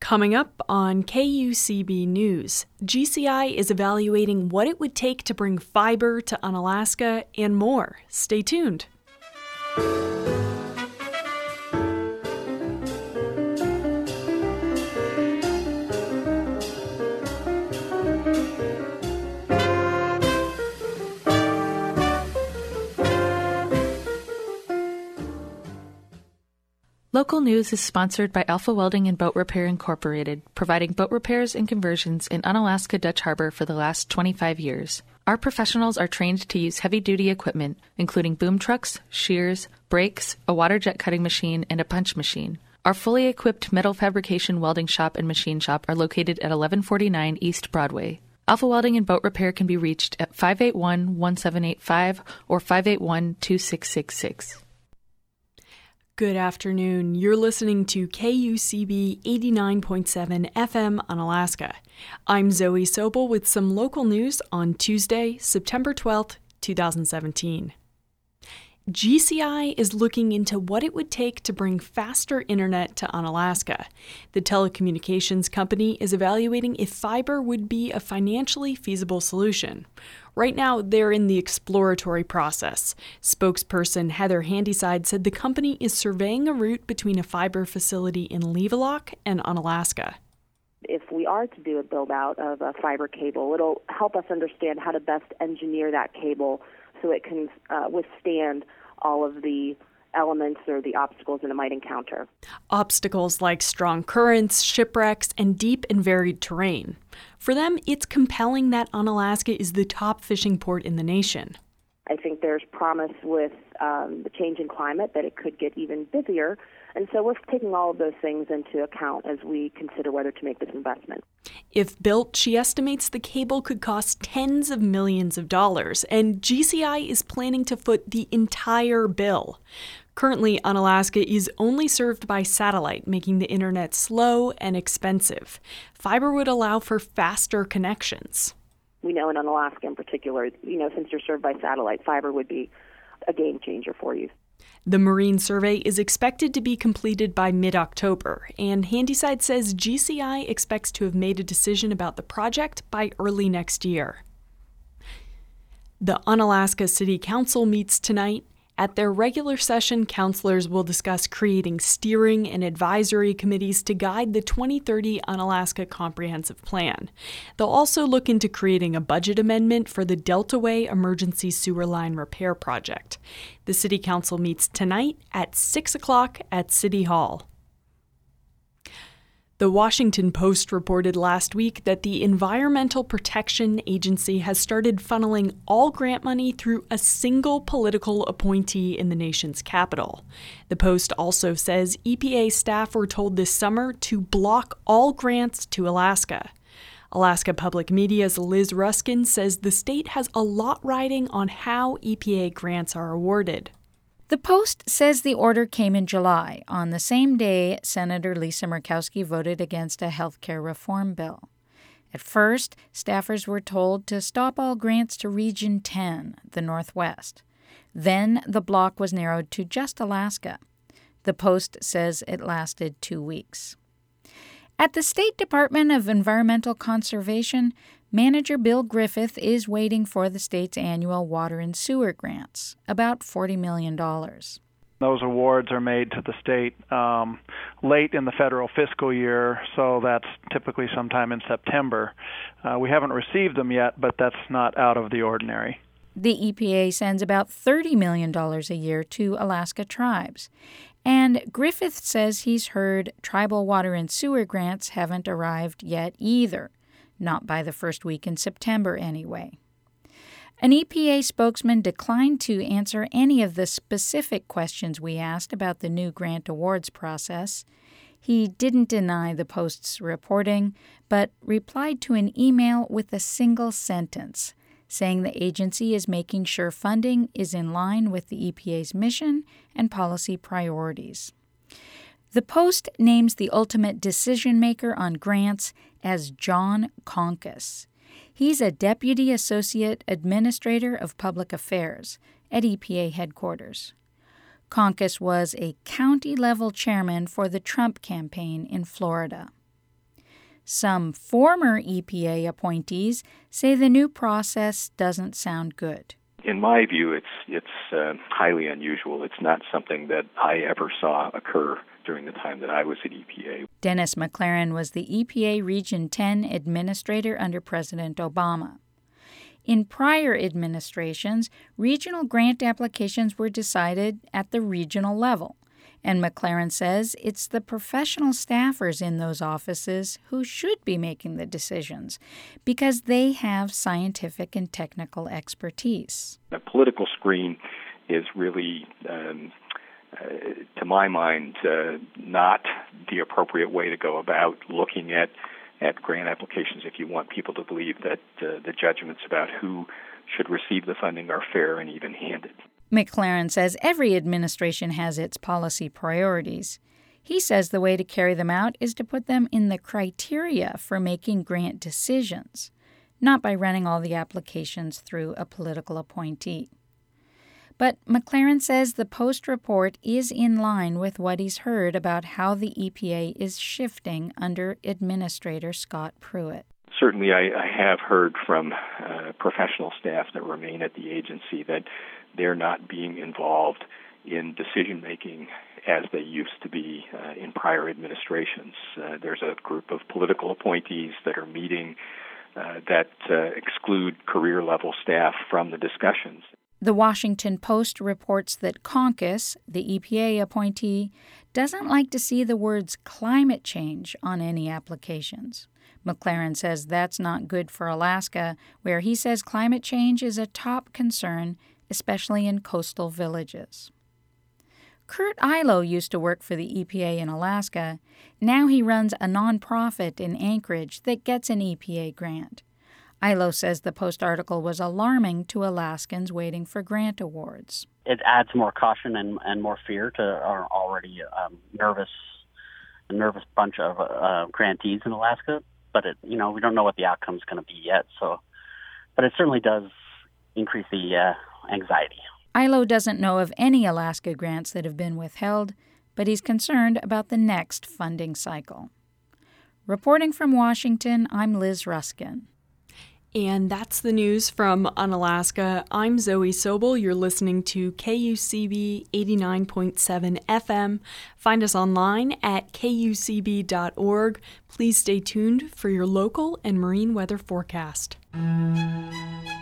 Coming up on KUCB News, GCI is evaluating what it would take to bring fiber to Unalaska and more. Stay tuned. Local News is sponsored by Alpha Welding and Boat Repair Incorporated, providing boat repairs and conversions in Unalaska Dutch Harbor for the last 25 years. Our professionals are trained to use heavy-duty equipment, including boom trucks, shears, brakes, a water jet cutting machine, and a punch machine. Our fully equipped metal fabrication welding shop and machine shop are located at 1149 East Broadway. Alpha Welding and Boat Repair can be reached at 581-1785 or 581-2666. Good afternoon. You're listening to KUCB 89.7 FM Unalaska. I'm Zoe Sobel with some local news on Tuesday, September 12th, 2017. GCI is looking into what it would take to bring faster internet to Unalaska. The telecommunications company is evaluating if fiber would be a financially feasible solution. Right now, they're in the exploratory process. Spokesperson Heather Handyside said the company is surveying a route between a fiber facility in Levelock and Unalaska. If we are to do a build-out of a fiber cable, it'll help us understand how to best engineer that cable so it can withstand all of the elements or the obstacles that it might encounter. Obstacles like strong currents, shipwrecks, and deep and varied terrain. For them, it's compelling that Unalaska is the top fishing port in the nation. I think there's promise with the change in climate that it could get even busier, and so we're taking all of those things into account as we consider whether to make this investment. If built, she estimates the cable could cost tens of millions of dollars, and GCI is planning to foot the entire bill. Currently, Unalaska is only served by satellite, making the internet slow and expensive. Fiber would allow for faster connections. We know in Unalaska in particular, since you're served by satellite, fiber would be a game changer for you. The marine survey is expected to be completed by mid-October, and Handyside says GCI expects to have made a decision about the project by early next year. The Unalaska City Council meets tonight. At their regular session, councilors will discuss creating steering and advisory committees to guide the 2030 Unalaska Comprehensive Plan. They'll also look into creating a budget amendment for the Deltaway Emergency Sewer Line Repair Project. The City Council meets tonight at 6 o'clock at City Hall. The Washington Post reported last week that the Environmental Protection Agency has started funneling all grant money through a single political appointee in the nation's capital. The Post also says EPA staff were told this summer to block all grants to Alaska. Alaska Public Media's Liz Ruskin says the state has a lot riding on how EPA grants are awarded. The Post says the order came in July, on the same day Senator Lisa Murkowski voted against a health care reform bill. At first, staffers were told to stop all grants to Region 10, the Northwest. Then the block was narrowed to just Alaska. The Post says it lasted 2 weeks. At the State Department of Environmental Conservation, Manager Bill Griffith is waiting for the state's annual water and sewer grants, about $40 million. Those awards are made to the state late in the federal fiscal year, so that's typically sometime in September. We haven't received them yet, but that's not out of the ordinary. The EPA sends about $30 million a year to Alaska tribes. And Griffith says he's heard tribal water and sewer grants haven't arrived yet either. Not by the first week in September, anyway. An EPA spokesman declined to answer any of the specific questions we asked about the new grant awards process. He didn't deny the Post's reporting, but replied to an email with a single sentence, saying the agency is making sure funding is in line with the EPA's mission and policy priorities. The Post names the ultimate decision-maker on grants as John Conkus. He's a Deputy Associate Administrator of Public Affairs at EPA headquarters. Conkus was a county-level chairman for the Trump campaign in Florida. Some former EPA appointees say the new process doesn't sound good. In my view, it's highly unusual. It's not something that I ever saw occur during the time that I was at EPA. Dennis McLaren was the EPA Region 10 administrator under President Obama. In prior administrations, regional grant applications were decided at the regional level, and McLaren says it's the professional staffers in those offices who should be making the decisions because they have scientific and technical expertise. The political screen is really, to my mind, not the appropriate way to go about looking at grant applications if you want people to believe that the judgments about who should receive the funding are fair and even-handed. McLaren says every administration has its policy priorities. He says the way to carry them out is to put them in the criteria for making grant decisions, not by running all the applications through a political appointee. But McLaren says the Post report is in line with what he's heard about how the EPA is shifting under Administrator Scott Pruitt. Certainly, I have heard from professional staff that remain at the agency that they're not being involved in decision-making as they used to be in prior administrations. There's a group of political appointees that are meeting that exclude career-level staff from the discussions. The Washington Post reports that Conkes, the EPA appointee, doesn't like to see the words climate change on any applications. McLaren says that's not good for Alaska, where he says climate change is a top concern, especially in coastal villages. Kurt Ilo used to work for the EPA in Alaska. Now he runs a nonprofit in Anchorage that gets an EPA grant. Ilo says the Post article was alarming to Alaskans waiting for grant awards. It adds more caution and more fear to our already nervous bunch of grantees in Alaska. But we don't know what the outcome is going to be yet. But it certainly does increase the anxiety. Ilo doesn't know of any Alaska grants that have been withheld, but he's concerned about the next funding cycle. Reporting from Washington, I'm Liz Ruskin. And that's the news from Unalaska. I'm Zoe Sobel. You're listening to KUCB 89.7 FM. Find us online at kucb.org. Please stay tuned for your local and marine weather forecast.